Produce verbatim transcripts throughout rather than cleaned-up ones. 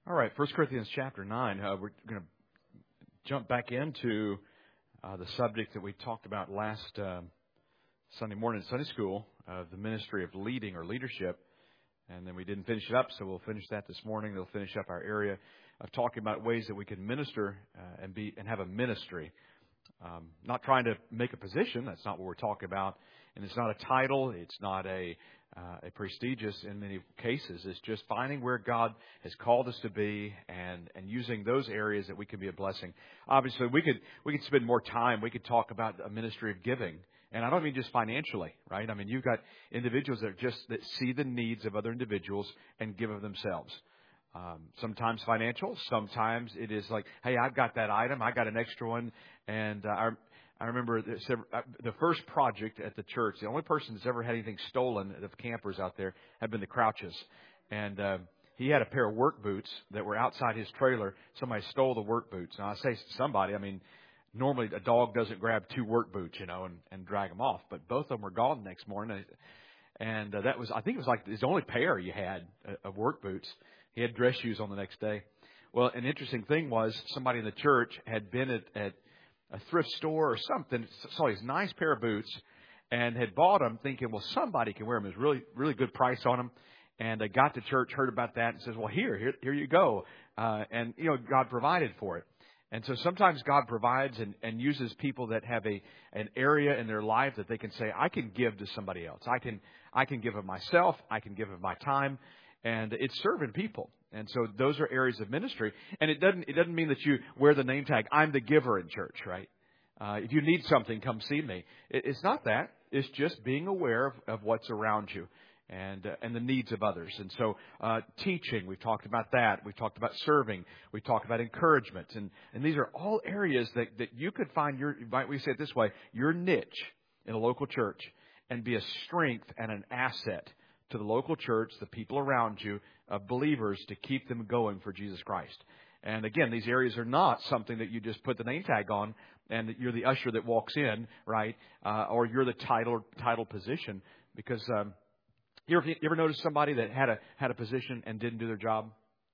All right, First Corinthians chapter nine. Uh, we're going to jump back into uh, the subject that we talked about last uh, Sunday morning in Sunday school, uh, the ministry of leading or leadership. And then we didn't finish it up, so we'll finish that this morning. They'll finish up our area of talking about ways that we can minister uh, and be and have a ministry. Um, not trying to make a position. That's not what we're talking about. And it's not a title. It's not a uh, a prestigious in many cases. It's just finding where God has called us to be and, and using those areas that we can be a blessing. Obviously, we could we could spend more time. We could talk about a ministry of giving. And I don't mean just financially, right? I mean, you've got individuals that are just that see the needs of other individuals and give of themselves. Um, sometimes financial, sometimes it is like, hey, I've got that item, I got an extra one, and uh, I, I remember the, the first project at the church. The only person that's ever had anything stolen of campers out there had been the Crouches, and uh, he had a pair of work boots that were outside his trailer. Somebody stole the work boots. Now I say somebody, I mean, normally a dog doesn't grab two work boots, you know, and, and drag them off, but both of them were gone the next morning, and uh, that was, I think it was like his only pair he had of work boots. He had dress shoes on the next day. Well, an interesting thing was somebody in the church had been at, at a thrift store or something, saw his nice pair of boots, and had bought them thinking, well, somebody can wear them. There's really, really good price on them. And they got to church, heard about that, and says, well, here, here, here you go. Uh, and, you know, God provided for it. And so sometimes God provides and, and uses people that have a an area in their life that they can say, I can give to somebody else. I can I can give of myself. I can give of my time. And it's serving people. And so those are areas of ministry. And it doesn't it doesn't mean that you wear the name tag, I'm the giver in church, right? Uh, if you need something, come see me. It, it's not that. It's just being aware of, of what's around you and uh, and the needs of others. And so uh, teaching, we've talked about that. We've talked about serving. We've talked about encouragement. And, and these are all areas that, that you could find your, we say it this way, your niche in a local church and be a strength and an asset to the local church, the people around you, of believers, to keep them going for Jesus Christ. And again, these areas are not something that you just put the name tag on and that you're the usher that walks in, right? Uh, or you're the title title position. Because um, you, ever, you ever notice somebody that had a had a position and didn't do their job?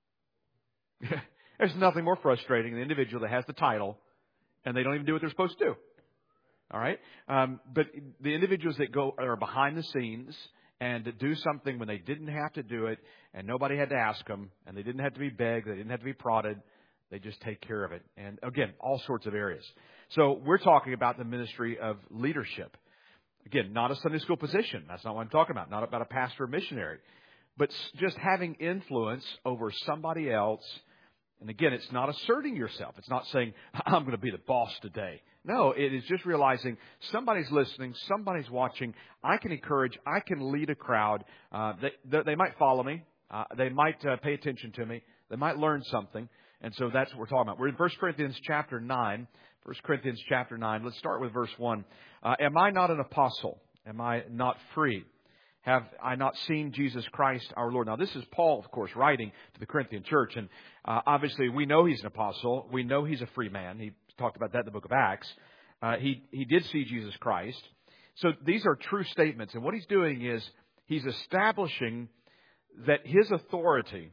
There's nothing more frustrating than the individual that has the title and they don't even do what they're supposed to do. All right? Um, but the individuals that go are behind the scenes and to do something when they didn't have to do it, and nobody had to ask them, and they didn't have to be begged, they didn't have to be prodded. They just take care of it. And again, all sorts of areas. So we're talking about the ministry of leadership. Again, not a Sunday school position. That's not what I'm talking about. Not about a pastor or missionary. But just having influence over somebody else. And again, it's not asserting yourself. It's not saying, I'm going to be the boss today. No, it is just realizing somebody's listening, somebody's watching. I can encourage, I can lead a crowd. Uh, they, they, they might follow me. Uh, they might uh, pay attention to me. They might learn something. And so that's what we're talking about. We're in First Corinthians chapter nine. First Corinthians chapter nine. Let's start with verse one. Uh, Am I not an apostle? Am I not free? Have I not seen Jesus Christ our Lord? Now, this is Paul, of course, writing to the Corinthian church. And uh, obviously, we know he's an apostle. We know he's a free man. He talked about that in the book of Acts. Uh, he, he did see Jesus Christ. So these are true statements. And what he's doing is he's establishing that his authority,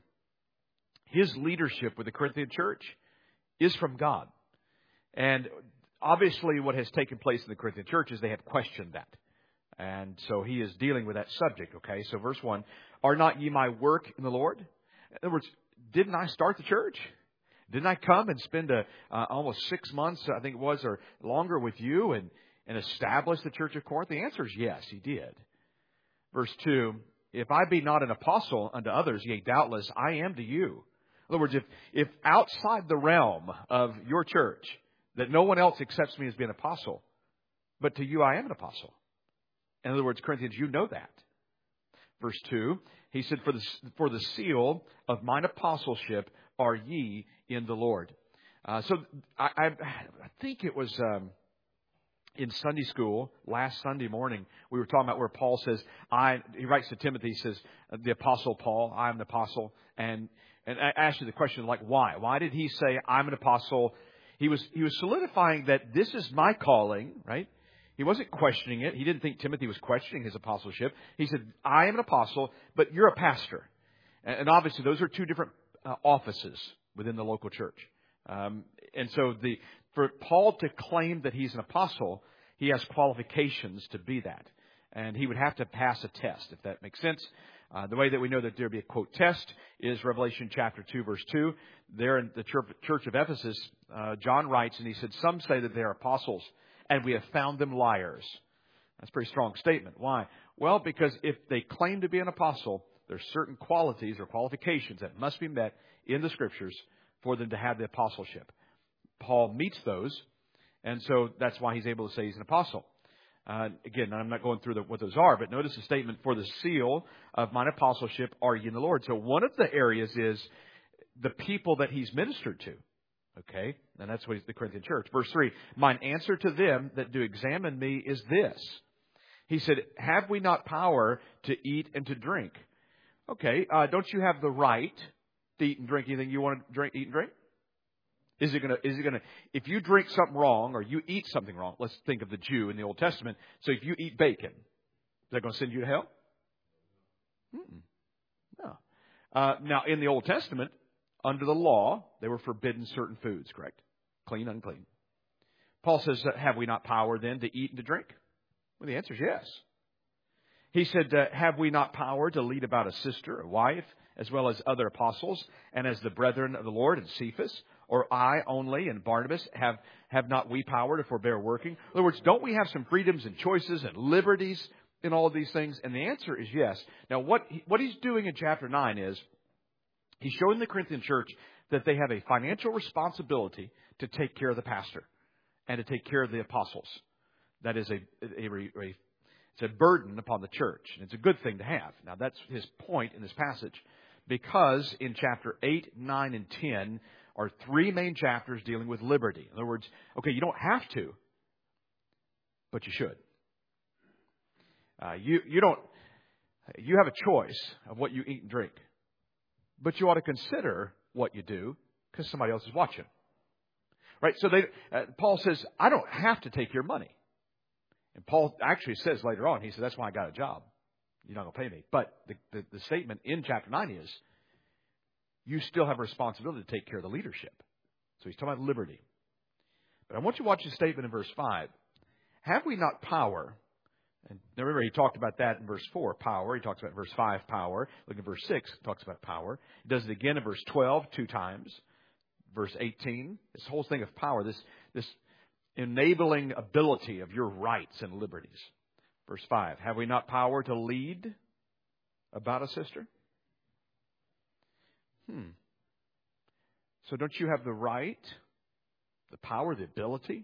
his leadership with the Corinthian church is from God. And obviously, what has taken place in the Corinthian church is they have questioned that. And so he is dealing with that subject, okay? So verse one, are not ye my work in the Lord? In other words, didn't I start the church? Didn't I come and spend a, uh, almost six months, I think it was, or longer with you and, and establish the church of Corinth? The answer is yes, he did. Verse two, if I be not an apostle unto others, yea, doubtless I am to you. In other words, if, if outside the realm of your church, that no one else accepts me as being an apostle, but to you I am an apostle. In other words, Corinthians, you know that. Verse two, he said, For the, for the seal of mine apostleship are ye in the Lord. Uh, so I, I, I think it was um, in Sunday school, last Sunday morning, we were talking about where Paul says, I. he writes to Timothy, he says, the apostle Paul, I'm the apostle. And, and I asked you the question, like, why? Why did he say, I'm an apostle? He was, he was solidifying that this is my calling, right? He wasn't questioning it. He didn't think Timothy was questioning his apostleship. He said, I am an apostle, but you're a pastor. And obviously, those are two different uh, offices within the local church. Um, and so the for Paul to claim that he's an apostle, he has qualifications to be that. And he would have to pass a test, if that makes sense. Uh, the way that we know that there would be a, quote, test is Revelation chapter two, verse two. There in the church of Ephesus, uh, John writes, and he said, some say that they are apostles, and we have found them liars. That's a pretty strong statement. Why? Well, because if they claim to be an apostle, there's certain qualities or qualifications that must be met in the Scriptures for them to have the apostleship. Paul meets those, and so that's why he's able to say he's an apostle. Uh, again, I'm not going through the, what those are, but notice the statement, for the seal of mine apostleship are ye in the Lord. So one of the areas is the people that he's ministered to. Okay? And that's what he's the Corinthian church. Verse three, mine answer to them that do examine me is this. He said, have we not power to eat and to drink? Okay, uh, don't you have the right to eat and drink anything you want to drink, eat and drink? Is it gonna? Is it gonna? If you drink something wrong or you eat something wrong, let's think of the Jew in the Old Testament. So if you eat bacon, is that going to send you to hell? Mm-mm. No. Uh, now in the Old Testament, under the law, they were forbidden certain foods. Correct? Clean, unclean. Paul says, have we not power then to eat and to drink? Well, the answer is yes. He said, uh, have we not power to lead about a sister, a wife, as well as other apostles, and as the brethren of the Lord and Cephas? Or I only and Barnabas, have, have not we power to forbear working? In other words, don't we have some freedoms and choices and liberties in all of these things? And the answer is yes. Now, what he, what he's doing in chapter nine is he's showing the Corinthian church that they have a financial responsibility to take care of the pastor and to take care of the apostles. That is a, a, a, a it's a burden upon the church, and it's a good thing to have. Now, that's his point in this passage, because in chapter eight, nine, and ten are three main chapters dealing with liberty. In other words, okay, you don't have to, but you should. Uh, you you don't. You have a choice of what you eat and drink, but you ought to consider what you do because somebody else is watching. Right? So they, uh, Paul says, I don't have to take your money. And Paul actually says later on, he said, that's why I got a job. You're not going to pay me. But the, the, the statement in chapter nine is, you still have a responsibility to take care of the leadership. So he's talking about liberty. But I want you to watch the statement in verse five. Have we not power? And remember, he talked about that in verse four, power. He talks about verse five, power. Look at verse six, he talks about power. He does it again in verse twelve, two times. Verse eighteen, this whole thing of power, this this enabling ability of your rights and liberties. Verse five, have we not power to lead about a sister? Hmm. So don't you have the right, the power, the ability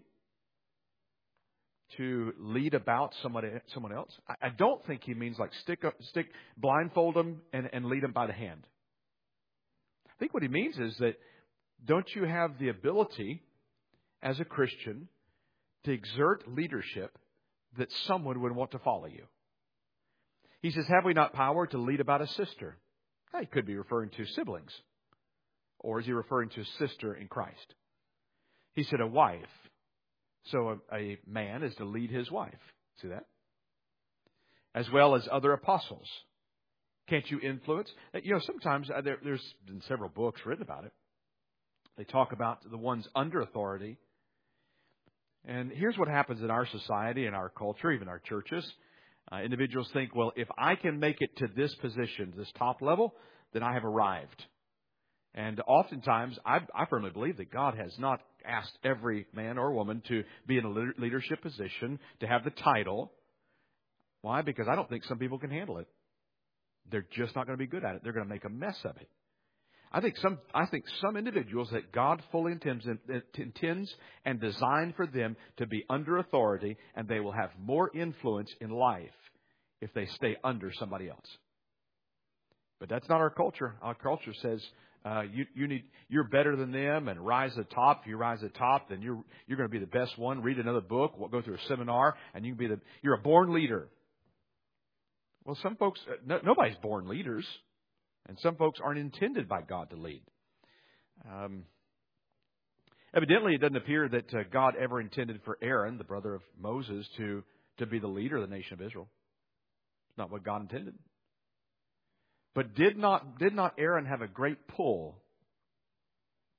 to lead about somebody, someone else? I, I don't think he means like stick, up, stick, blindfold them and, and lead them by the hand. I think what he means is that don't you have the ability as a Christian to exert leadership that someone would want to follow you? He says, have we not power to lead about a sister? He could be referring to siblings. Or is he referring to a sister in Christ? He said a wife. So a, a man is to lead his wife. See that? As well as other apostles. Can't you influence? You know, sometimes uh, there, there's been several books written about it. They talk about the ones under authority. And here's what happens in our society, in our culture, even our churches. Uh, individuals think, well, if I can make it to this position, this top level, then I have arrived. And oftentimes, I, I firmly believe that God has not asked every man or woman to be in a leadership position, to have the title. Why? Because I don't think some people can handle it. They're just not going to be good at it. They're going to make a mess of it. I think some I think some individuals that God fully intends, intends and designed for them to be under authority, and they will have more influence in life if they stay under somebody else. But that's not our culture. Our culture says uh, you you need you're better than them and rise to the top. If you rise to the top, then you're you're going to be the best one. Read another book, we'll go through a seminar, and you can be the you're a born leader. Well, some folks no, nobody's born leaders. And some folks aren't intended by God to lead. Um, evidently, it doesn't appear that uh, God ever intended for Aaron, the brother of Moses, to, to be the leader of the nation of Israel. It's not what God intended. But did not, did not Aaron have a great pull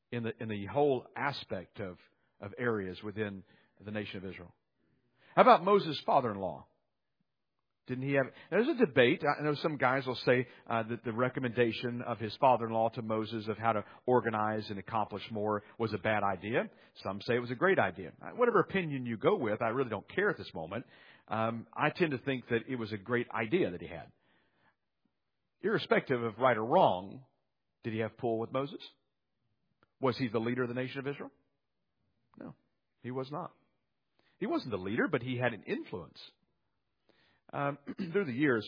in the in the whole aspect of, of areas within the nation of Israel. How about Moses' father-in-law? Didn't he have... There's a debate. I know some guys will say uh, that the recommendation of his father-in-law to Moses of how to organize and accomplish more was a bad idea. Some say it was a great idea. Whatever opinion you go with, I really don't care at this moment. Um, I tend to think that it was a great idea that he had. Irrespective of right or wrong, did he have pull with Moses? Was he the leader of the nation of Israel? No, he was not. He wasn't the leader, but he had an influence. Um, through the years,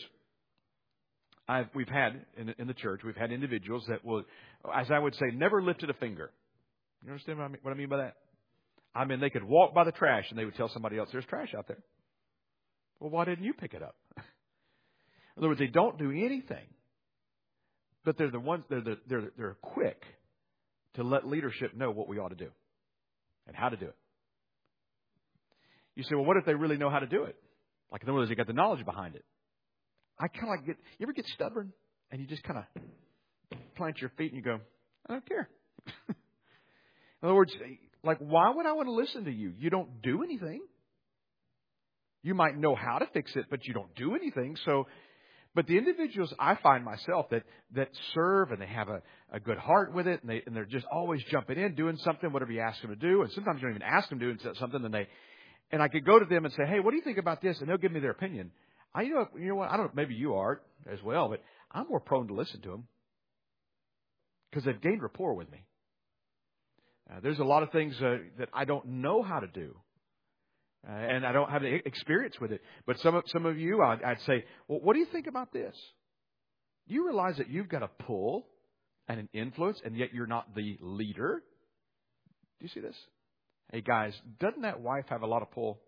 I've, we've had in, in the church, we've had individuals that will, as I would say, never lifted a finger. You understand what I mean, what I mean by that? I mean, they could walk by the trash and they would tell somebody else, "There's trash out there." Well, why didn't you pick it up? In other words, they don't do anything, but they're the ones they're the, they're they're quick to let leadership know what we ought to do and how to do it. You say, well, what if they really know how to do it? Like, in other words, they got the knowledge behind it. I kind of like get, you ever get stubborn and you just kind of plant your feet and you go, "I don't care." In other words, like, why would I want to listen to you? You don't do anything. You might know how to fix it, but you don't do anything. So, but the individuals I find myself that, that serve and they have a, a good heart with it and, they, and they're just always jumping in, doing something, whatever you ask them to do. And sometimes you don't even ask them to do something, and they, and I could go to them and say, "Hey, what do you think about this?" And they'll give me their opinion. I, you know, you know what? I don't know, maybe you are as well, but I'm more prone to listen to them because they've gained rapport with me. Uh, there's a lot of things uh, that I don't know how to do. Uh, and I don't have any experience with it. But some of, some of you, I'd, I'd say, "Well, what do you think about this?" Do you realize that you've got a pull and an influence, and yet you're not the leader? Do you see this? Hey, guys, doesn't that wife have a lot of pull?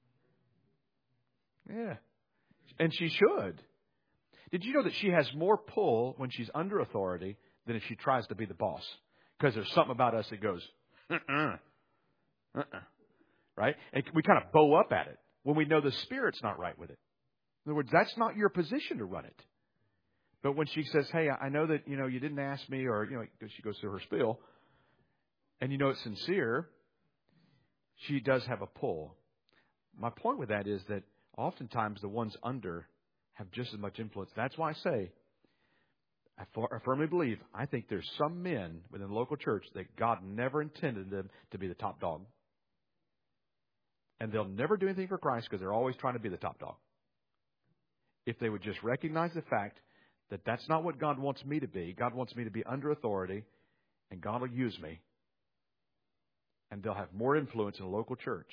Yeah. And she should. Did you know that she has more pull when she's under authority than if she tries to be the boss? Because there's something about us that goes, uh-uh, uh-uh. Right? And we kind of bow up at it when we know the Spirit's not right with it. In other words, that's not your position to run it. But when she says, "Hey, I know that, you know, you didn't ask me," or, you know, she goes through her spiel, and you know it's sincere, she does have a pull. My point with that is that oftentimes the ones under have just as much influence. That's why I say, I, for, I firmly believe, I think there's some men within the local church that God never intended them to be the top dog. And they'll never do anything for Christ because they're always trying to be the top dog. If they would just recognize the fact that that's not what God wants me to be. God wants me to be under authority, and God will use me. And they'll have more influence in a local church.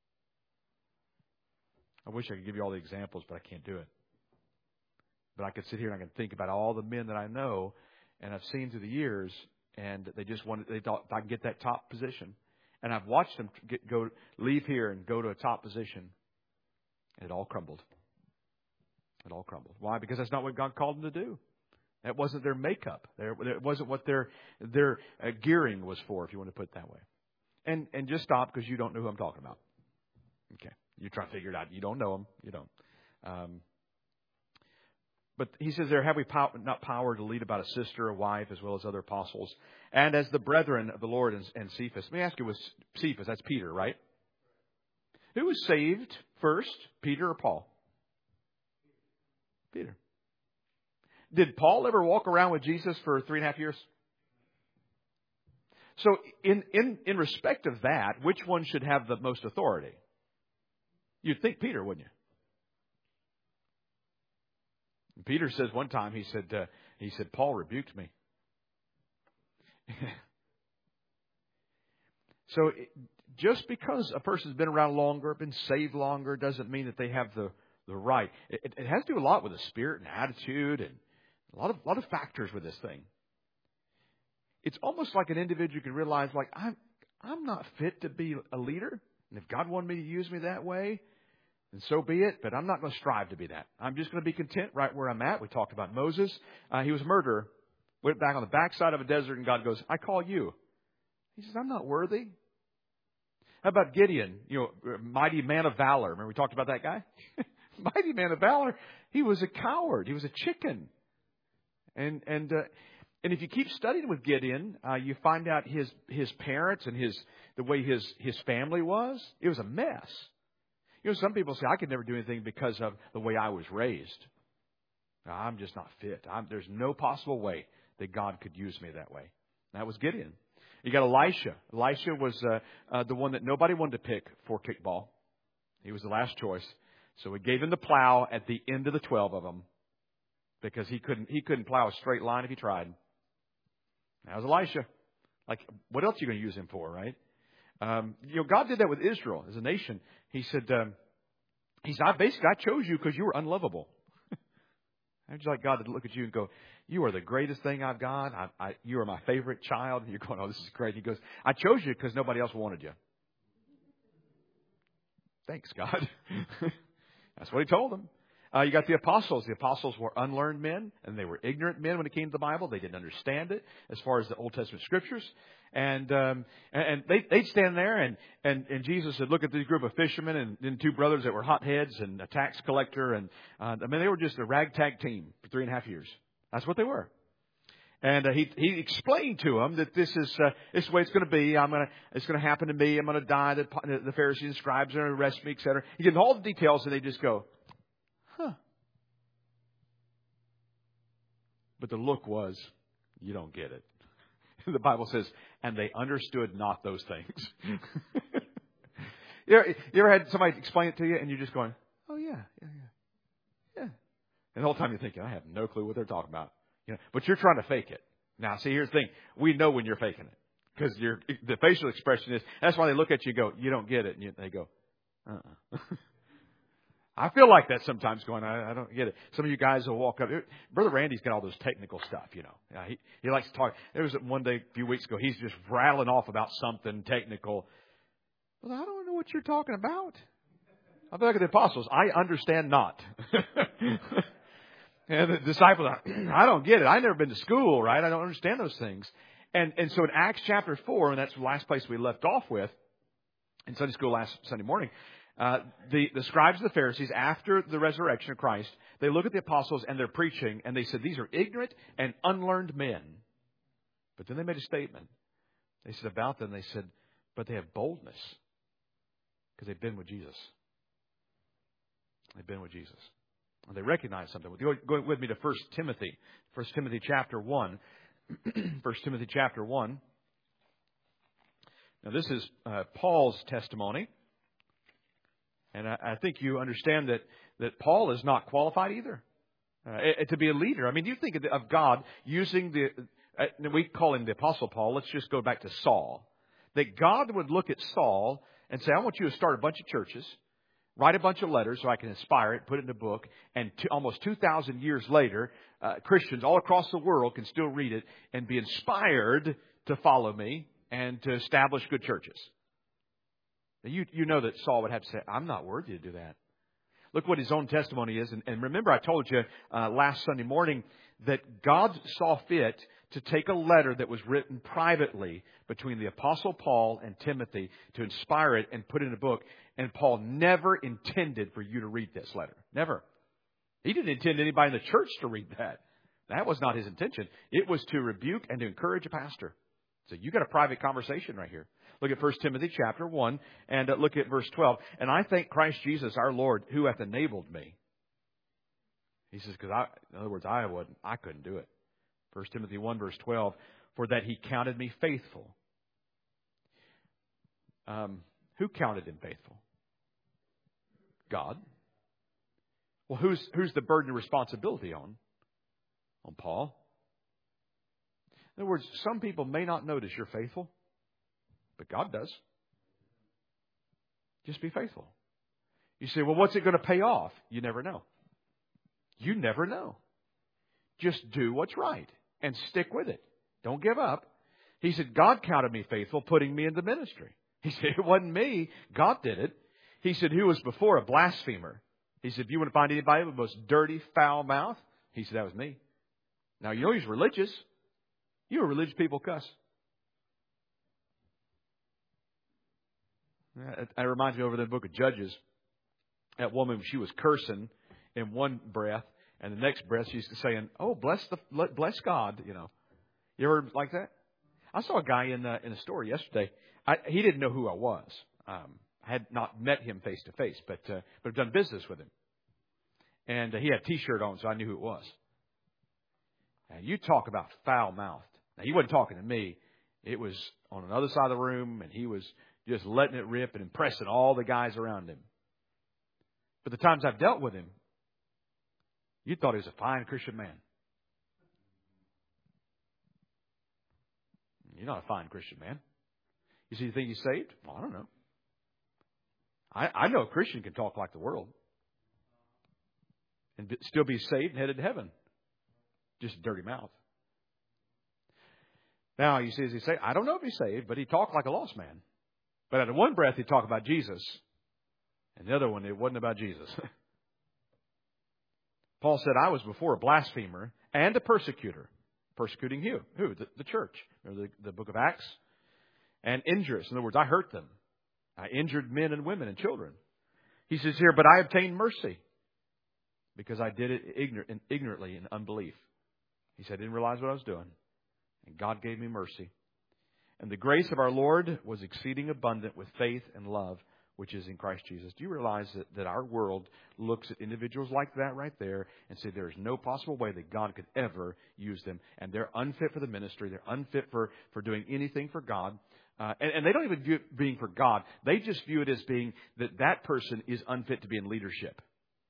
I wish I could give you all the examples, but I can't do it. But I could sit here and I can think about all the men that I know and I've seen through the years, and they just wanted, they thought, if I can get that top position. And I've watched them get, go leave here and go to a top position, and it all crumbled. It all crumbled. Why? Because that's not what God called them to do. That wasn't their makeup. It wasn't what their their uh, gearing was for, if you want to put it that way. And and just stop, because you don't know who I'm talking about. Okay, you're trying to figure it out. You don't know them. You don't. Um, But he says there, "Have we pow- not power to lead about a sister, a wife, as well as other apostles, and as the brethren of the Lord and, and Cephas?" Let me ask you, was Cephas, that's Peter, right? Who was saved first, Peter or Paul? Peter. Did Paul ever walk around with Jesus for three and a half years? So in, in, in respect of that, which one should have the most authority? You'd think Peter, wouldn't you? Peter says one time, he said, uh, he said, "Paul rebuked me." So it, just because a person's been around longer, been saved longer, doesn't mean that they have the, the right. It, it has to do a lot with the spirit and attitude and a lot of, lot of factors with this thing. It's almost like an individual can realize, like, I'm, I'm not fit to be a leader. And if God wanted me to use me that way, and so be it, but I'm not going to strive to be that. I'm just going to be content right where I'm at. We talked about Moses. Uh, he was a murderer, went back on the backside of a desert, and God goes, "I call you." He says, "I'm not worthy." How about Gideon, you know, mighty man of valor? Remember we talked about that guy? Mighty man of valor. He was a coward. He was a chicken. And, and uh, And if you keep studying with Gideon, uh, you find out his his parents and his the way his his family was. It was a mess. You know, some people say, I could never do anything because of the way I was raised. I'm just not fit. I'm, there's no possible way that God could use me that way. That was Gideon. You got Elisha. Elisha was uh, uh, the one that nobody wanted to pick for kickball. He was the last choice. So he gave him the plow at the end of the twelve of them because he couldn't he couldn't plow a straight line if he tried. That was Elisha. Like, what else are you going to use him for, right? Um, you know, God did that with Israel as a nation. He said, um, He said, I basically, I chose you because you were unlovable. How'd you like God to look at you and go, you are the greatest thing I've got. I, I, you are my favorite child. And you're going, oh, this is great. He goes, I chose you because nobody else wanted you. Thanks, God. That's what he told them. Uh, you got the apostles. The apostles were unlearned men, and they were ignorant men when it came to the Bible. They didn't understand it as far as the Old Testament scriptures. And um, and they, they'd stand there, and, and, and Jesus would look at this group of fishermen and then two brothers that were hotheads and a tax collector. And uh, I mean, they were just a ragtag team for three and a half years. That's what they were. And uh, he he explained to them that this is uh, this is the way it's going to be. I'm gonna it's going to happen to me. I'm going to die. The, the Pharisees and scribes are going to arrest me, et cetera. He gives them all the details, and they just go, huh. But the look was, you don't get it. The Bible says, and they understood not those things. you, ever, you ever had somebody explain it to you, and you're just going, oh, yeah, yeah, yeah, yeah. And the whole time you're thinking, I have no clue what they're talking about. You know, but you're trying to fake it. Now, see, here's the thing. We know when you're faking it. Because your the facial expression is, that's why they look at you and go, you don't get it. And you, they go, uh-uh. I feel like that sometimes going, I, I don't get it. Some of you guys will walk up. Brother Randy's got all this technical stuff, you know. Uh, he, he likes to talk. There was one day a few weeks ago, he's just rattling off about something technical. Well, I don't know what you're talking about. I feel like the apostles, I understand not. And the disciples, I don't get it. I've never been to school, right? I don't understand those things. And and so in Acts chapter four, and that's the last place we left off with, in Sunday school last Sunday morning, uh, the, the scribes and the Pharisees, after the resurrection of Christ, they look at the apostles and they're preaching, and they said, these are ignorant and unlearned men. But then they made a statement. They said about them, they said, but they have boldness because they've been with Jesus. They've been with Jesus. And they recognize something. Go, go with me to First Timothy. First Timothy chapter one. First Timothy chapter one. Now this is uh, Paul's testimony. And I, I think you understand that, that Paul is not qualified either uh, to be a leader. I mean, you think of, the, of God using the, uh, we call him the Apostle Paul. Let's just go back to Saul. That God would look at Saul and say, I want you to start a bunch of churches. Write a bunch of letters so I can inspire it, put it in a book, and two, almost two thousand years later, uh, Christians all across the world can still read it and be inspired to follow me and to establish good churches. Now, you, you know that Saul would have to say, I'm not worthy to do that. Look what his own testimony is. And, and remember, I told you uh, last Sunday morning that God saw fit to take a letter that was written privately between the Apostle Paul and Timothy to inspire it and put it in a book. And Paul never intended for you to read this letter. Never. He didn't intend anybody in the church to read that. That was not his intention. It was to rebuke and to encourage a pastor. So you got a private conversation right here. Look at First Timothy chapter one and uh, look at verse twelve. And I thank Christ Jesus our Lord who hath enabled me. He says, because I, in other words, I wouldn't, I couldn't do it. First Timothy one verse twelve, for that he counted me faithful. Um, who counted him faithful? God. Well, who's who's the burden of responsibility on? On Paul. In other words, some people may not notice you're faithful, but God does. Just be faithful. You say, well, what's it going to pay off? You never know. You never know. Just do what's right and stick with it. Don't give up. He said, God counted me faithful, putting me in the ministry. He said, it wasn't me. God did it. He said, who was before a blasphemer? He said, if you want to find anybody with the most dirty, foul mouth, he said, that was me. Now, you know he's religious. You know religious people cuss. That reminds me over the book of Judges. That woman, she was cursing in one breath, and the next breath she's saying, oh, bless the bless God, you know. You ever like that? I saw a guy in the in a store yesterday. I, he didn't know who I was. Um, I had not met him face to face, but uh, but I've done business with him. And uh, he had a T-shirt on, so I knew who it was. And you talk about foul-mouthed. Now, he wasn't talking to me. It was on another side of the room, and he was just letting it rip and impressing all the guys around him. But the times I've dealt with him, you thought he was a fine Christian man. You're not a fine Christian man. You see, you think he's saved? Well, I don't know. I, I know a Christian can talk like the world and still be saved and headed to heaven. Just a dirty mouth. Now, you see, as he say, I don't know if he's saved, but he talked like a lost man. But out of one breath, he talked about Jesus. And the other one, it wasn't about Jesus. Paul said, I was before a blasphemer and a persecutor. Persecuting who? Who? The, the church. Or the, the book of Acts. And injurious. In other words, I hurt them. I injured men and women and children. He says here, but I obtained mercy because I did it ignorant, ignorantly in unbelief. He said, I didn't realize what I was doing. And God gave me mercy. And the grace of our Lord was exceeding abundant with faith and love, which is in Christ Jesus. Do you realize that, that our world looks at individuals like that right there and say there is no possible way that God could ever use them, and they're unfit for the ministry, they're unfit for, for doing anything for God. Uh, and, and they don't even view it being for God. They just view it as being that that person is unfit to be in leadership.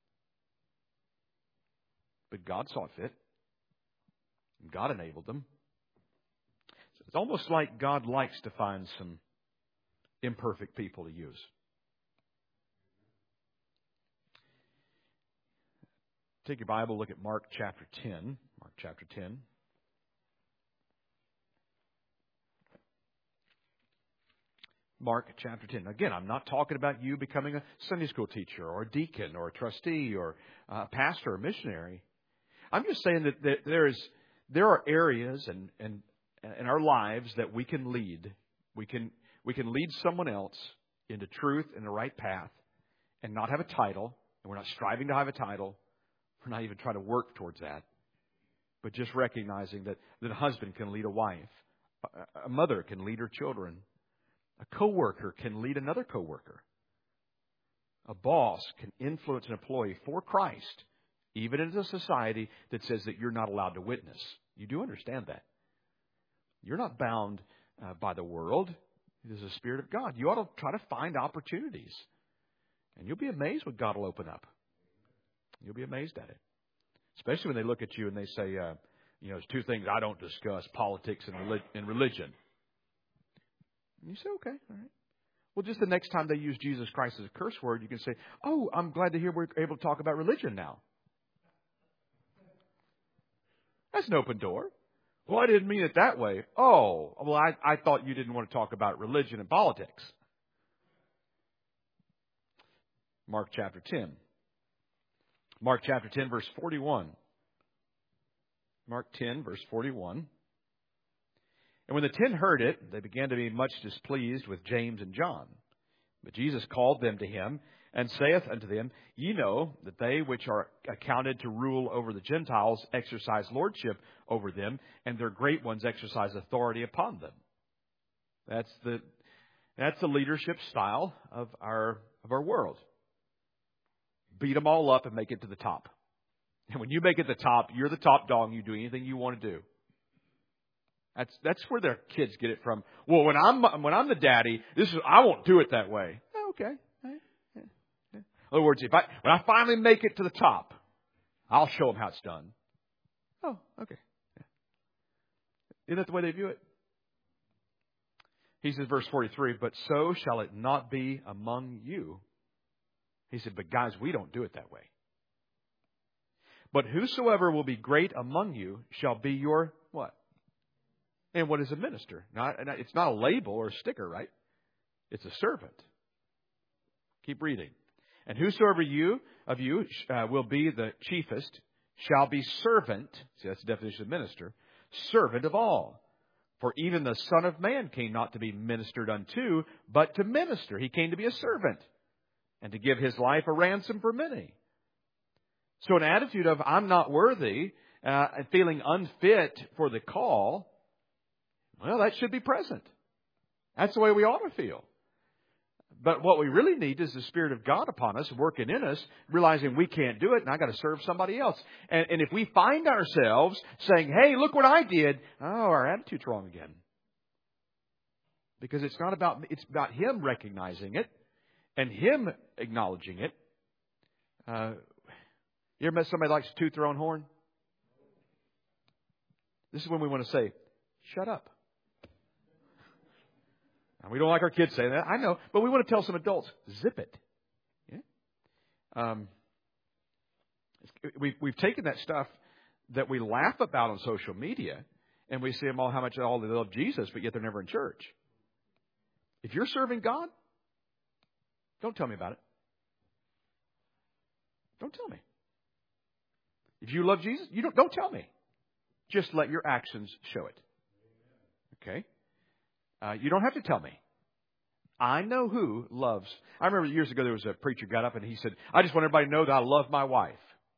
But God saw it fit. God enabled them. It's almost like God likes to find some imperfect people to use. Take your Bible, look at Mark chapter ten. Mark chapter ten. Mark chapter ten. Again, I'm not talking about you becoming a Sunday school teacher or a deacon or a trustee or a pastor or missionary. I'm just saying that, that there is there are areas and and in our lives that we can lead. We can we can lead someone else into truth and the right path and not have a title. And we're not striving to have a title. We're not even trying to work towards that. But just recognizing that, that a husband can lead a wife. A, a mother can lead her children. A coworker can lead another coworker. A boss can influence an employee for Christ, even in a society that says that you're not allowed to witness. You do understand that. You're not bound uh, by the world. It is the Spirit of God. You ought to try to find opportunities. And you'll be amazed what God will open up. You'll be amazed at it. Especially when they look at you and they say, uh, you know, there's two things I don't discuss, politics and, relig- and religion. And you say, okay, all right. Well, just the next time they use Jesus Christ as a curse word, you can say, oh, I'm glad to hear we're able to talk about religion now. That's an open door. Well, I didn't mean it that way. Oh, well, I, I thought you didn't want to talk about religion and politics. Mark chapter ten. Mark chapter ten, verse forty-one. Mark ten, verse forty-one. And when the ten heard it, they began to be much displeased with James and John. But Jesus called them to him, and saith unto them, Ye know that they which are accounted to rule over the Gentiles exercise lordship over them, and their great ones exercise authority upon them. That's the that's the leadership style of our of our world. Beat them all up and make it to the top. And when you make it to the top, you're the top dog. You do anything you want to do. That's that's where their kids get it from. Well, when I'm when I'm the daddy, this is I won't do it that way. Oh, okay. In other words, if I when I finally make it to the top, I'll show them how it's done. Oh, okay. Isn't that the way they view it? He says, verse forty-three, but so shall it not be among you. He said, but guys, we don't do it that way. But whosoever will be great among you shall be your what? And what is a minister? Not, it's not a label or a sticker, right? It's a servant. Keep reading. And whosoever you of you uh, will be the chiefest shall be servant. See, that's the definition of minister. Servant of all. For even the Son of Man came not to be ministered unto, but to minister. He came to be a servant and to give his life a ransom for many. So an attitude of I'm not worthy uh, and feeling unfit for the call Well, that should be present. That's the way we ought to feel. But what we really need is the Spirit of God upon us, working in us, realizing we can't do it and I got to serve somebody else. And, and if we find ourselves saying, hey, look what I did, oh, our attitude's wrong again. Because it's not about, it's about Him recognizing it and Him acknowledging it. Uh, you ever met somebody that likes to toot their own horn? This is when we want to say, shut up. And we don't like our kids saying that, I know, but we want to tell some adults, zip it. Yeah? Um, we've, we've taken that stuff that we laugh about on social media, and we see them all how much all they love Jesus, but yet they're never in church. If you're serving God, don't tell me about it. Don't tell me. If you love Jesus, you don't don't tell me. Just let your actions show it. Okay? Uh, you don't have to tell me. I know who loves. I remember years ago there was a preacher got up and he said, I just want everybody to know that I love my wife.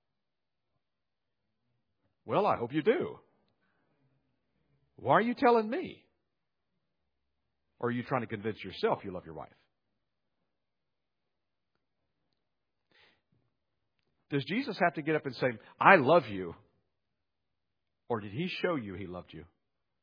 Well, I hope you do. Why are you telling me? Or are you trying to convince yourself you love your wife? Does Jesus have to get up and say, I love you? Or did He show you He loved you?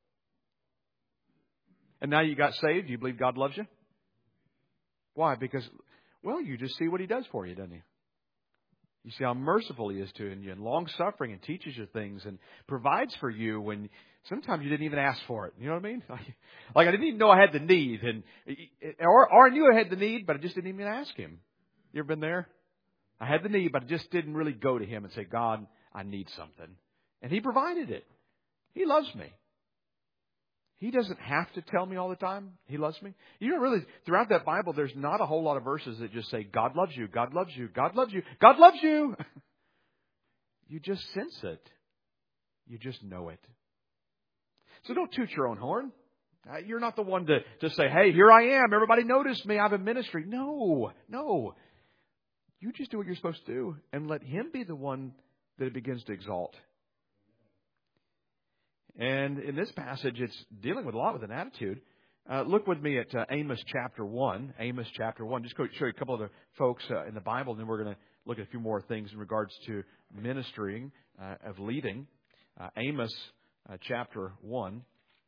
And now you got saved, do you believe God loves you? Why? Because, well, you just see what He does for you, doesn't He? You see how merciful He is to you and long-suffering and teaches you things and provides for you when sometimes you didn't even ask for it. You know what I mean? Like I didn't even know I had the need. and Or, or I knew I had the need, but I just didn't even ask Him. You ever been there? I had the need, but I just didn't really go to Him and say, God, I need something. And He provided it. He loves me. He doesn't have to tell me all the time He loves me. You know, really, throughout that Bible, there's not a whole lot of verses that just say, God loves you, God loves you, God loves you, God loves you. You just sense it. You just know it. So don't toot your own horn. Uh, you're not the one to, to say, hey, here I am. Everybody notice me. I have a ministry. No, no. You just do what you're supposed to do and let Him be the one that it begins to exalt. And in this passage, it's dealing with a lot with an attitude. Uh, look with me at uh, Amos chapter one. Amos chapter one. Just go show you a couple other folks uh, in the Bible, and then we're going to look at a few more things in regards to ministering, uh, of leading. Uh, Amos uh, chapter one.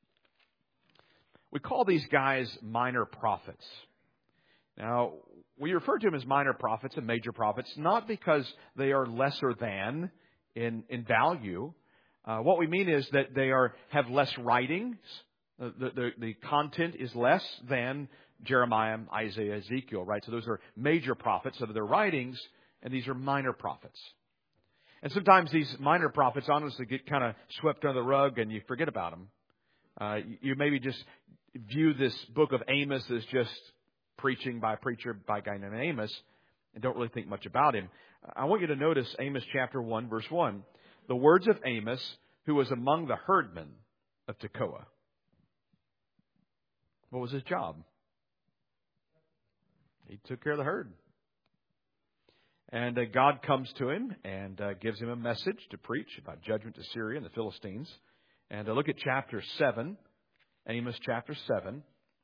We call these guys minor prophets. Now, we refer to them as minor prophets and major prophets, not because they are lesser than in, in value. Uh, what we mean is that they are have less writings. Uh, the, the, the content is less than Jeremiah, Isaiah, Ezekiel, right? So those are major prophets of their writings, and these are minor prophets. And sometimes these minor prophets honestly get kind of swept under the rug and you forget about them. Uh, you, you maybe just view this book of Amos as just preaching by a preacher by a guy named Amos and don't really think much about him. I want you to notice Amos chapter one, verse one. The words of Amos, who was among the herdmen of Tekoa. What was his job? He took care of the herd. And uh, God comes to him and uh, gives him a message to preach about judgment to Syria and the Philistines. And uh, look at chapter seven, Amos chapter seven.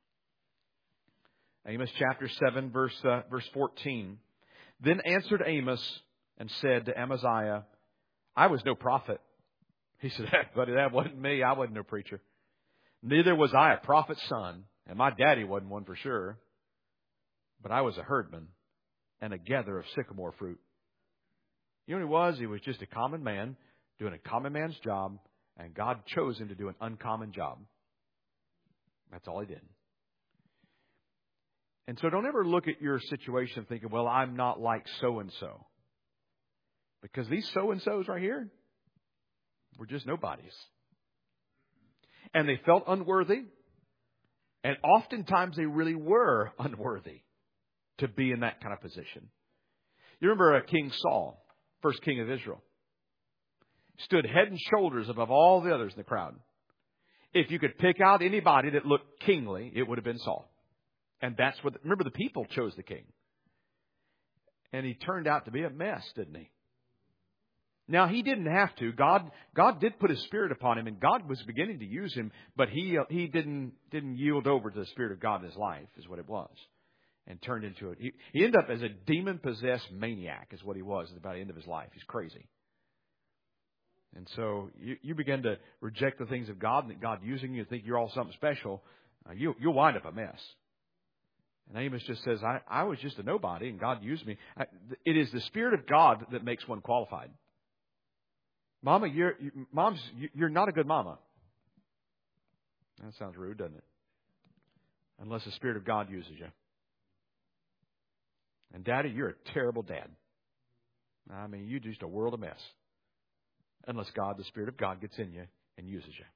Amos chapter seven, verse uh, verse fourteen. Then answered Amos and said to Amaziah, I was no prophet. He said, hey, buddy, that wasn't me. I wasn't no preacher. Neither was I a prophet's son, and my daddy wasn't one for sure. But I was a herdman and a gatherer of sycamore fruit. You know what he was? He was just a common man doing a common man's job, and God chose him to do an uncommon job. That's all he did. And so don't ever look at your situation thinking, well, I'm not like so-and-so. Because these so-and-sos right here were just nobodies. And they felt unworthy. And oftentimes they really were unworthy to be in that kind of position. You remember uh, King Saul, first king of Israel. Stood head and shoulders above all the others in the crowd. If you could pick out anybody that looked kingly, it would have been Saul. And that's what, remember the people chose the king. And he turned out to be a mess, didn't he? Now, he didn't have to. God, God did put His Spirit upon him, and God was beginning to use him, but he, uh, he didn't, didn't yield over to the Spirit of God in his life, is what it was, and turned into it. He, he ended up as a demon-possessed maniac, is what he was at the end of his life. He's crazy. And so you, you begin to reject the things of God, and that God using you, think you're all something special, uh, you, you'll wind up a mess. And Amos just says, I, I was just a nobody, and God used me. I, it is the Spirit of God that makes one qualified. Mama, you're, you, mom's, you're not a good mama. That sounds rude, doesn't it? Unless the Spirit of God uses you. And Daddy, you're a terrible dad. I mean, you're just a world of mess. Unless God, the Spirit of God, gets in you and uses you.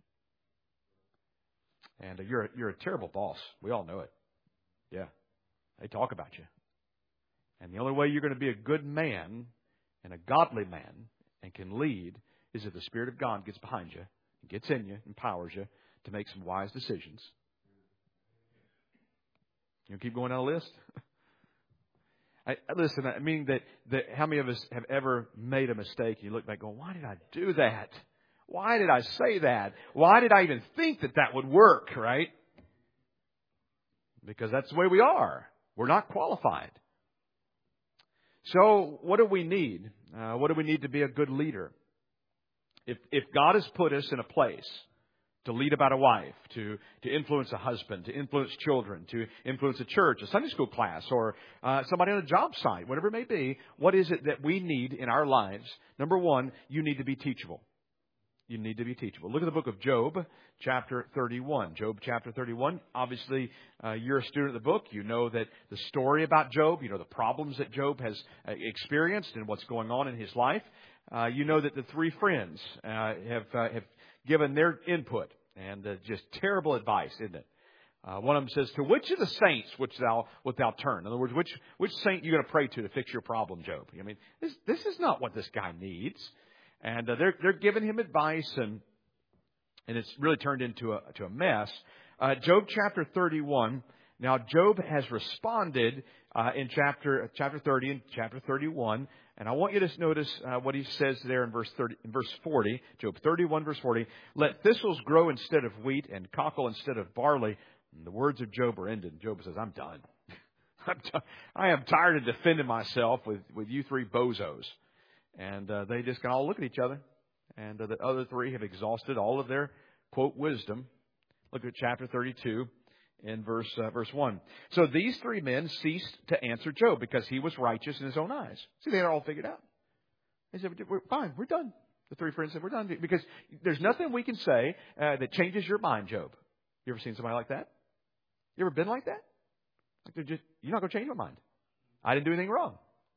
And uh, you're, a, you're a terrible boss. We all know it. Yeah. They talk about you. And the only way you're going to be a good man and a godly man and can lead is if the Spirit of God gets behind you, gets in you, empowers you to make some wise decisions. You keep going down the list? I, listen, I mean that, that how many of us have ever made a mistake and you look back going, why did I do that? Why did I say that? Why did I even think that that would work, right? Because that's the way we are. We're not qualified. So what do we need? Uh, what do we need to be a good leader? If, if God has put us in a place to lead about a wife, to, to influence a husband, to influence children, to influence a church, a Sunday school class, or uh, somebody on a job site, whatever it may be, what is it that we need in our lives? Number one, you need to be teachable. You need to be teachable. Look at the book of Job, chapter thirty-one. Job, chapter thirty-one. Obviously, uh, you're a student of the book. You know that the story about Job, you know the problems that Job has uh, experienced and what's going on in his life. Uh, you know that the three friends uh, have uh, have given their input, and uh, just terrible advice, isn't it? Uh, one of them says, "To which of the saints which thou wilt thou turn?" In other words, which which saint are you going to pray to to fix your problem, Job? I mean, this this is not what this guy needs. And uh, they're they're giving him advice, and and it's really turned into a to a mess. Uh, Job chapter thirty-one. Now Job has responded uh, in chapter chapter thirty and chapter thirty-one, and I want you to notice uh, what he says there in verse thirty, in verse forty. Job thirty-one, verse forty. Let thistles grow instead of wheat, and cockle instead of barley. And the words of Job are ended. Job says, "I'm done. I'm t- I am tired of defending myself with with you three bozos." And uh, they just can all look at each other. And uh, the other three have exhausted all of their, quote, wisdom. Look at chapter thirty-two in verse uh, verse one. So these three men ceased to answer Job because he was righteous in his own eyes. See, they had it all figured out. They said, we're fine, we're done. The three friends said, we're done. Because there's nothing we can say uh, that changes your mind, Job. You ever seen somebody like that? You ever been like that? Like they're just, you're not going to change my mind. I didn't do anything wrong.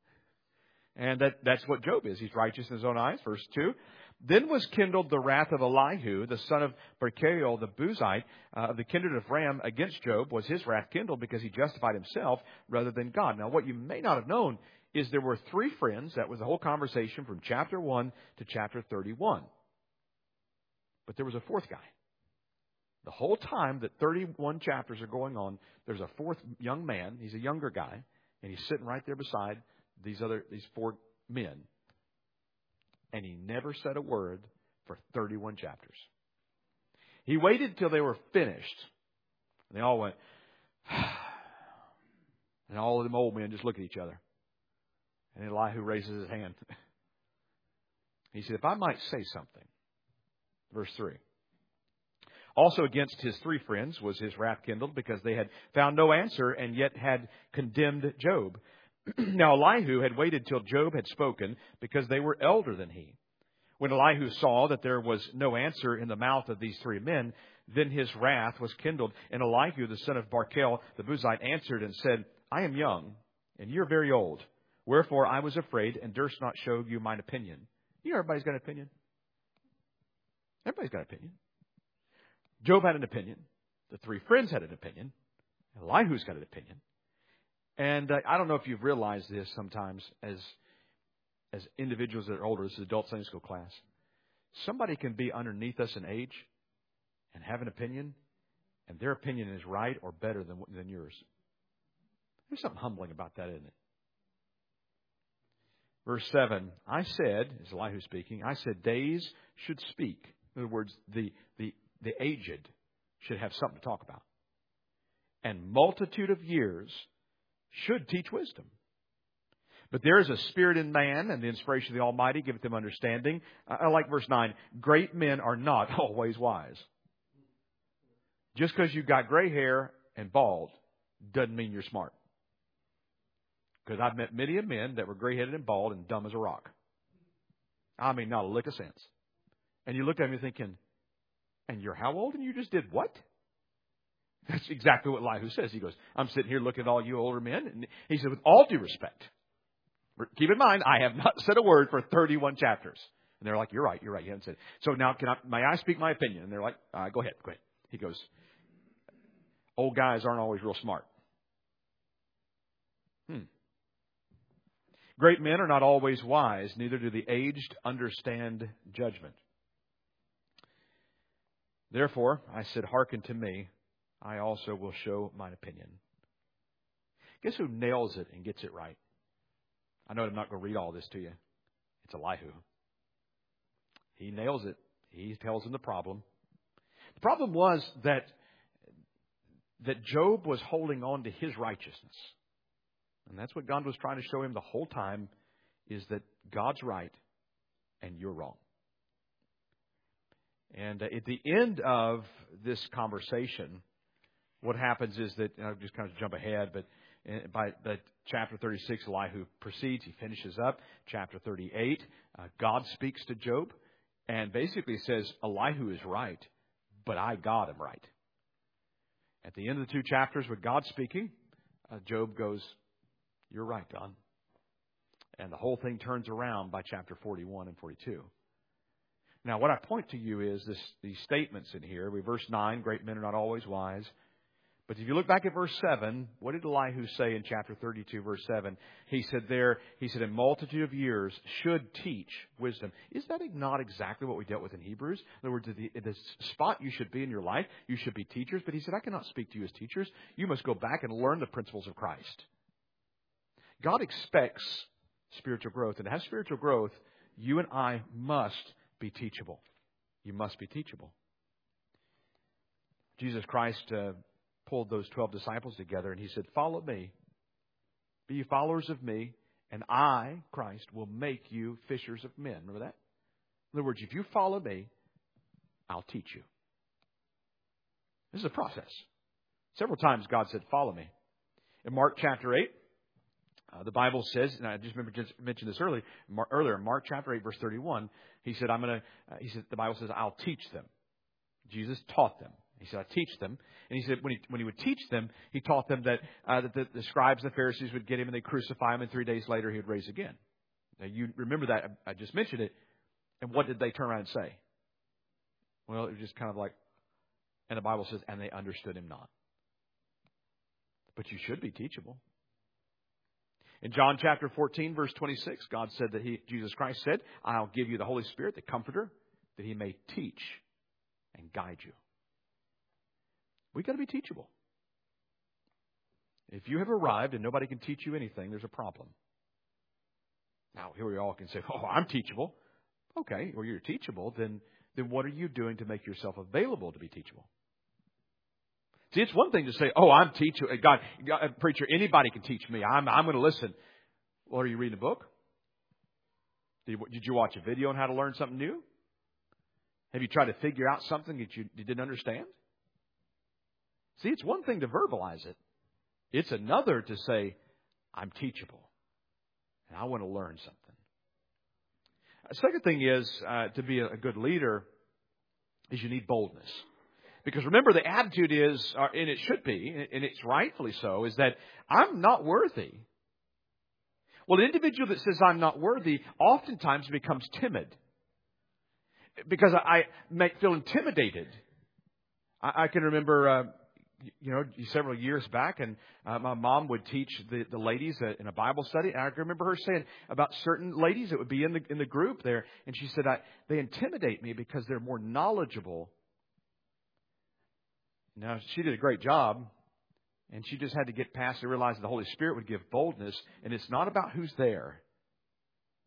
And that, that's what Job is. He's righteous in his own eyes. Verse two. Then was kindled the wrath of Elihu, the son of Barchel, the Buzite, uh, of the kindred of Ram, against Job. Was his wrath kindled because he justified himself rather than God. Now, what you may not have known is there were three friends. That was the whole conversation from chapter one to chapter thirty-one. But there was a fourth guy. The whole time that thirty-one chapters are going on, there's a fourth young man. He's a younger guy, and he's sitting right there beside these other these four men. And he never said a word for thirty-one chapters. He waited till they were finished. And they all went, and all of them old men just look at each other. And Elihu raises his hand. He said, if I might say something. Verse three. Also against his three friends was his wrath kindled because they had found no answer and yet had condemned Job. Now Elihu had waited till Job had spoken because they were elder than he. When Elihu saw that there was no answer in the mouth of these three men, then his wrath was kindled. And Elihu, the son of Barchel, the Buzite, answered and said, I am young, and you're very old. Wherefore I was afraid and durst not show you mine opinion. You know everybody's got an opinion. Everybody's got an opinion. Job had an opinion. The three friends had an opinion. Elihu's got an opinion. And uh, I don't know if you've realized this sometimes as as individuals that are older. This is adult Sunday school class. Somebody can be underneath us in age and have an opinion, and their opinion is right or better than than yours. There's something humbling about that, isn't it? Verse seven, I said, is Elihu speaking, I said days should speak. In other words, the, the, the aged should have something to talk about. And multitude of years should teach wisdom. But there is a spirit in man, and the inspiration of the Almighty giveth them understanding. I like verse nine. Great men are not always wise. Just because you've got gray hair and bald doesn't mean you're smart. Because I've met many of men that were gray-headed and bald and dumb as a rock. I mean, not a lick of sense. And you look at me thinking, and you're how old? And you just did what? That's exactly what Elihu says. He goes, I'm sitting here looking at all you older men. And he said, with all due respect, keep in mind, I have not said a word for thirty-one chapters. And they're like, you're right, you're right. You haven't said. So now, can I, may I speak my opinion? And they're like, uh, go ahead, go ahead. He goes, old guys aren't always real smart. Hmm. Great men are not always wise, neither do the aged understand judgment. Therefore, I said, hearken to me, I also will show mine opinion. Guess who nails it and gets it right? I know I'm not going to read all this to you. It's Elihu. He nails it. He tells him the problem. The problem was that, that Job was holding on to his righteousness. And that's what God was trying to show him the whole time, is that God's right and you're wrong. And uh, at the end of this conversation, what happens is that, I'll just kind of jump ahead, but by the chapter thirty-six, Elihu proceeds, he finishes up. Chapter thirty-eight, uh, God speaks to Job and basically says, Elihu is right, but I, God, am right. At the end of the two chapters with God speaking, uh, Job goes, you're right, God. And the whole thing turns around by chapter forty-one and forty-two. Now, what I point to you is this, these statements in here. We verse nine, great men are not always wise. But if you look back at verse seven, what did Elihu say in chapter thirty-two, verse seven? He said there, he said, a multitude of years should teach wisdom. Is that not exactly what we dealt with in Hebrews? In other words, the, the spot you should be in your life, you should be teachers. But he said, I cannot speak to you as teachers. You must go back and learn the principles of Christ. God expects spiritual growth. And to have spiritual growth, you and I must be teachable. You must be teachable. Jesus Christ uh, pulled those twelve disciples together and he said, follow me. Be you followers of me, and I, Christ, will make you fishers of men. Remember that? In other words, if you follow me, I'll teach you. This is a process. Several times God said, follow me. In Mark chapter eight, Uh, the Bible says, and I just remember just mentioned this earlier, Mar- earlier, Mark chapter eight, verse thirty-one, he said, I'm going to, uh, he said, the Bible says, I'll teach them. Jesus taught them. He said, I teach them. And he said, when he, when he would teach them, he taught them that, uh, that the, the scribes and the Pharisees would get him and they'd crucify him, and three days later he would rise again. Now, you remember that. I, I just mentioned it. And what did they turn around and say? Well, it was just kind of like, and the Bible says, and they understood him not. But you should be teachable. In John chapter fourteen, verse twenty-six, God said that he, Jesus Christ said, I'll give you the Holy Spirit, the Comforter, that he may teach and guide you. We've got to be teachable. If you have arrived and nobody can teach you anything, there's a problem. Now, here we all can say, oh, I'm teachable. Okay, well, you're teachable, then, then what are you doing to make yourself available to be teachable? See, it's one thing to say, oh, I'm teaching. God, God, preacher, anybody can teach me. I'm, I'm going to listen. Well, are you reading a book? Did you, did you watch a video on how to learn something new? Have you tried to figure out something that you, you didn't understand? See, it's one thing to verbalize it. It's another to say, I'm teachable. And I want to learn something. The second thing is, uh, to be a good leader, is you need boldness. Because remember, the attitude is, uh, and it should be, and it's rightfully so, is that I'm not worthy. Well, the individual that says I'm not worthy oftentimes becomes timid. Because I, I make, feel intimidated. I, I can remember, uh, you know, several years back, and uh, my mom would teach the, the ladies in a Bible study. And I can remember her saying about certain ladies that would be in the in the group there. And she said, I, they intimidate me because they're more knowledgeable. Now, she did a great job, and she just had to get past and realize the Holy Spirit would give boldness, and it's not about who's there.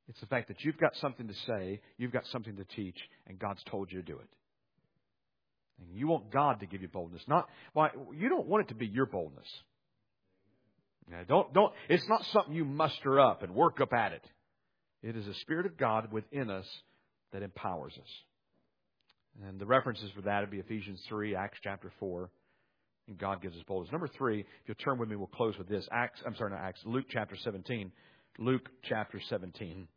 It's the fact that you've got something to say, you've got something to teach, and God's told you to do it. And you want God to give you boldness. Not why you don't want it to be your boldness. Now, don't don't it's not something you muster up and work up at it. It is the Spirit of God within us that empowers us. And the references for that would be Ephesians three, Acts chapter four. And God gives us boldness. Number three, if you'll turn with me, we'll close with this. Acts, I'm sorry, not Acts, Luke chapter seventeen. Luke chapter seventeen.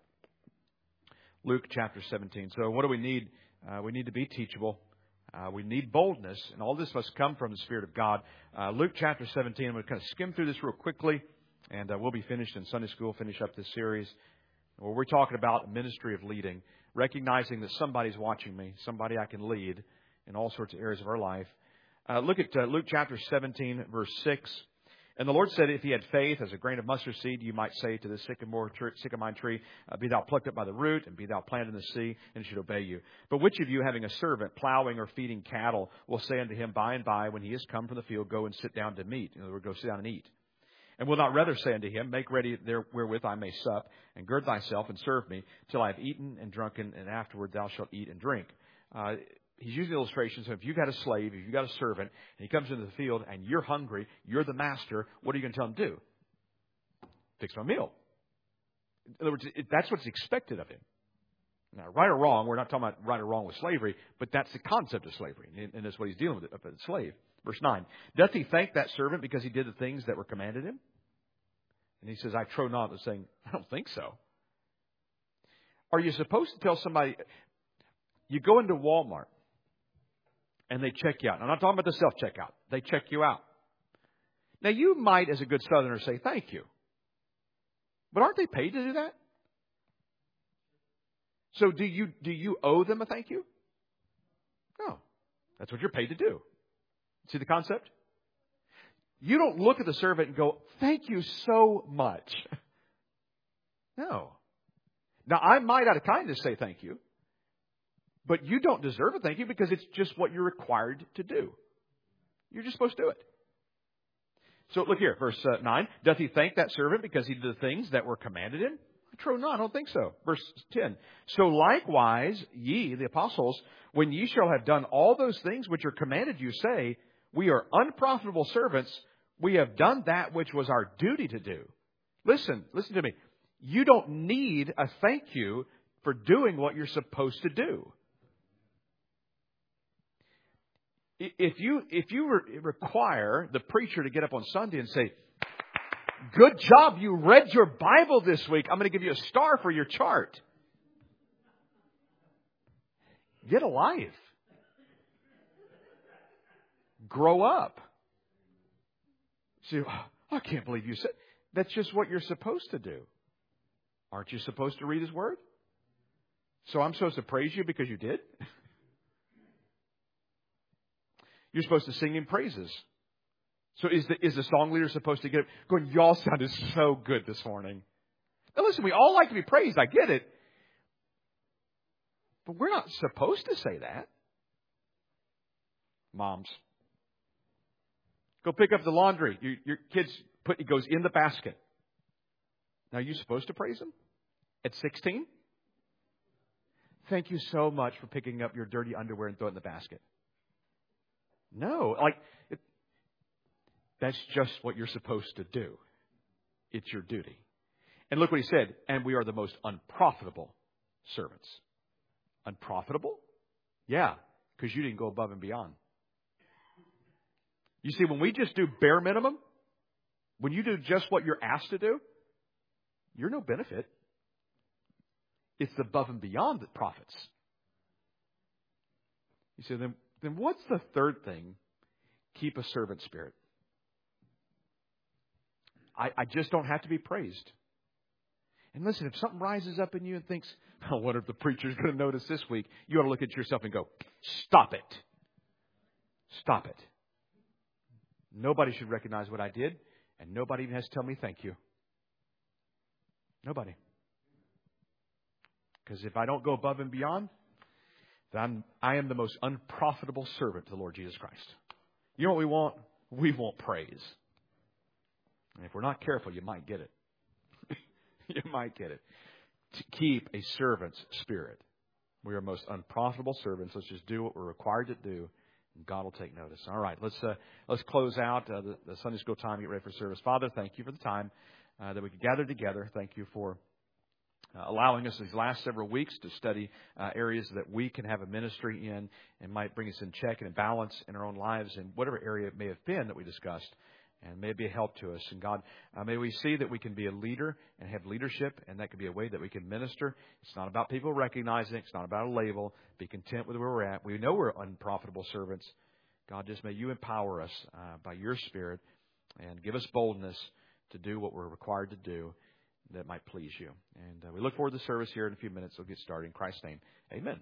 Luke chapter seventeen. So what do we need? Uh, we need to be teachable. Uh, we need boldness. And all this must come from the Spirit of God. Uh, Luke chapter seventeen. I'm going to kind of skim through this real quickly. And uh, we'll be finished in Sunday school, finish up this series. Where we're talking about a ministry of leading. Recognizing that somebody's watching me. Somebody I can lead in all sorts of areas of our life. Uh, look at uh, Luke chapter seventeen, verse six. And the Lord said, if he had faith as a grain of mustard seed, you might say to this sycamore tree, sycamore tree, uh, be thou plucked up by the root, and be thou planted in the sea, and it should obey you. But which of you, having a servant plowing or feeding cattle, will say unto him by and by, when he is come from the field, go and sit down to meat? In other words, go sit down and eat. And will not rather say unto him, make ready there wherewith I may sup, and gird thyself and serve me, till I have eaten and drunken, and afterward thou shalt eat and drink. Uh, He's using illustrations. So if you've got a slave, if you've got a servant, and he comes into the field and you're hungry, you're the master, what are you going to tell him to do? Fix my meal. In other words, that's what's expected of him. Now, right or wrong, we're not talking about right or wrong with slavery, but that's the concept of slavery. And that's what he's dealing with, a slave. Verse nine. Doth he thank that servant because he did the things that were commanded him? And he says, I trow not, and saying, I don't think so. Are you supposed to tell somebody, you go into Walmart, and they check you out. I'm not talking about the self-checkout. They check you out. Now, you might, as a good Southerner, say, thank you. But aren't they paid to do that? So do you do you owe them a thank you? No. That's what you're paid to do. See the concept? You don't look at the servant and go, thank you so much. No. Now, I might, out of kindness, say thank you. But you don't deserve a thank you because it's just what you're required to do. You're just supposed to do it. So look here, verse uh, nine. Doth he thank that servant because he did the things that were commanded him? I trow not, I don't think so. Verse ten. So likewise, ye, the apostles, when ye shall have done all those things which are commanded you, say, we are unprofitable servants. We have done that which was our duty to do. Listen, listen to me. You don't need a thank you for doing what you're supposed to do. If you if you re- require the preacher to get up on Sunday and say, good job, you read your Bible this week, I'm going to give you a star for your chart. Get a life. Grow up. See, oh, I can't believe you said. That's just what you're supposed to do. Aren't you supposed to read His Word? So I'm supposed to praise you because you did? You're supposed to sing Him praises. So is the, is the song leader supposed to get up going, y'all sounded so good this morning? Now listen, we all like to be praised. I get it. But we're not supposed to say that. Moms, go pick up the laundry. Your, your kids put it goes in the basket. Now, are you supposed to praise Him at sixteen? Thank you so much for picking up your dirty underwear and throwing it in the basket. No, like, it, that's just what you're supposed to do. It's your duty. And look what He said, and we are the most unprofitable servants. Unprofitable? Yeah, because you didn't go above and beyond. You see, when we just do bare minimum, when you do just what you're asked to do, you're no benefit. It's the above and beyond that profits. You say, then, then what's the third thing? Keep a servant spirit. I, I just don't have to be praised. And listen, if something rises up in you and thinks, I wonder if the preacher's going to notice this week, you ought to look at yourself and go, stop it. Stop it. Nobody should recognize what I did, and nobody even has to tell me thank you. Nobody. Because if I don't go above and beyond, then I am the most unprofitable servant to the Lord Jesus Christ. You know what we want? We want praise. And if we're not careful, you might get it. You might get it. to keep a servant's spirit. We are most unprofitable servants. Let's just do what we're required to do, and God will take notice. All right, let's uh, let's close out uh, the, the Sunday school time, get ready for service. Father, thank you for the time uh, that we could gather together. Thank you for uh, allowing us these last several weeks to study uh, areas that we can have a ministry in and might bring us in check and in balance in our own lives in whatever area it may have been that we discussed. And may it be a help to us. And God, uh, may we see that we can be a leader and have leadership, and that could be a way that we can minister. It's not about people recognizing it. It's not about a label. Be content with where we're at. We know we're unprofitable servants. God, just may you empower us uh, by your Spirit and give us boldness to do what we're required to do that might please you. And uh, we look forward to the service here in a few minutes. We'll get started. In Christ's name, amen.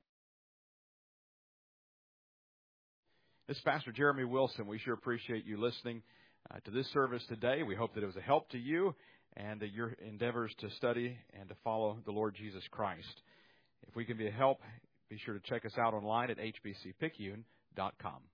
This is Pastor Jeremy Wilson. We sure appreciate you listening Uh, to this service today. We hope that it was a help to you and that your endeavors to study and to follow the Lord Jesus Christ. If we can be a help, be sure to check us out online at h b c picayune dot com.